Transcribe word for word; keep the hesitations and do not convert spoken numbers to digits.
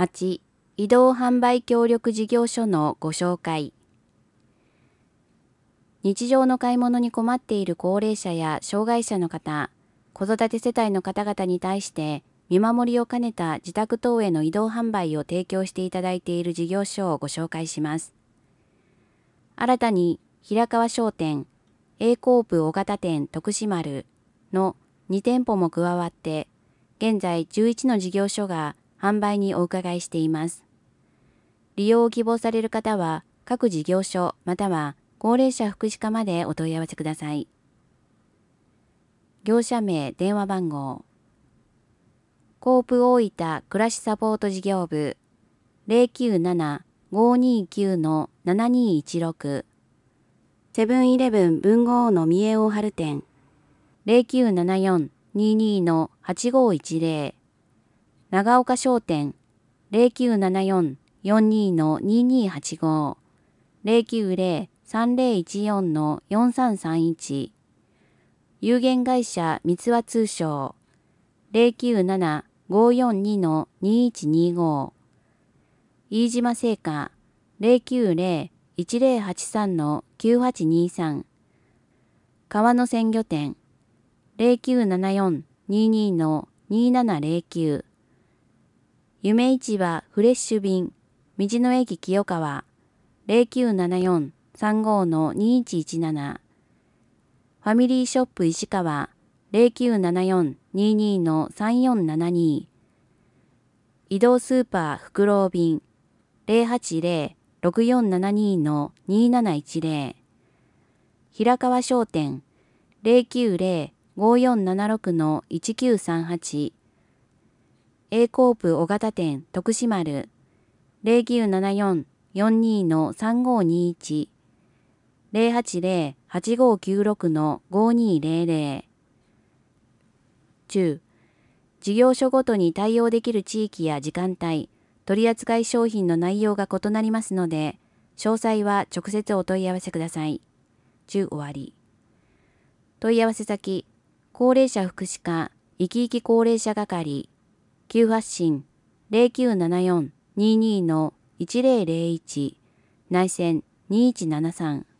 はち、移動販売協力事業所のご紹介。日常の買い物に困っている高齢者や障害者の方、子育て世帯の方々に対して見守りを兼ねた自宅等への移動販売を提供していただいている事業所をご紹介します。新たに平川商店、A コープ小型店徳島丸のに店舗も加わって、現在じゅういちの事業所が販売にお伺いしています。利用を希望される方は各事業所または高齢者福祉課までお問い合わせください。業者名、電話番号。コープ大分暮らしサポート事業部 ゼロきゅうなな ごーにーきゅう ななにーいちろく セブンイレブン文豪の三重大春店 ゼロきゅうななよん にーにー はちごーいちぜろ 長岡商店 ゼロきゅうななよん よんにー にーにーはちご ゼロきゅうゼロ さんゼロいちよん よんさんさんいち有限会社三和通商 ゼロきゅうなな ごーよんに にーいちにーご 飯島製菓 ゼロきゅうゼロ いちゼロはちさん きゅうはちにーさん 川の鮮魚店 ゼロきゅうななよん にーにー にーななゼロきゅう 夢市場フレッシュ便道の駅清川 ゼロきゅうななよん さんごー にーいちいちなな ファミリーショップ石川 ゼロきゅうななよん にーにー さんよんななに移動スーパーフクロウ便 ゼロはちゼロ ろくよんななにー にーなないちゼロ 平川商店 ゼロきゅうゼロ ごーよんななろく いちきゅうさんはち A コープ小型店徳島丸 ゼロきゅうななよん よんにー さんごーにーいち ゼロはちゼロ はちごーきゅうろく ごーにーゼロゼロ 中、事業所ごとに対応できる地域や時間帯、取扱い商品の内容が異なりますので、詳細は直接お問い合わせください。中終わり。問い合わせ先、高齢者福祉課、いきいき高齢者係、急発進ゼロきゅうななよん にーにー いちゼロゼロいち、内線にいちななさん。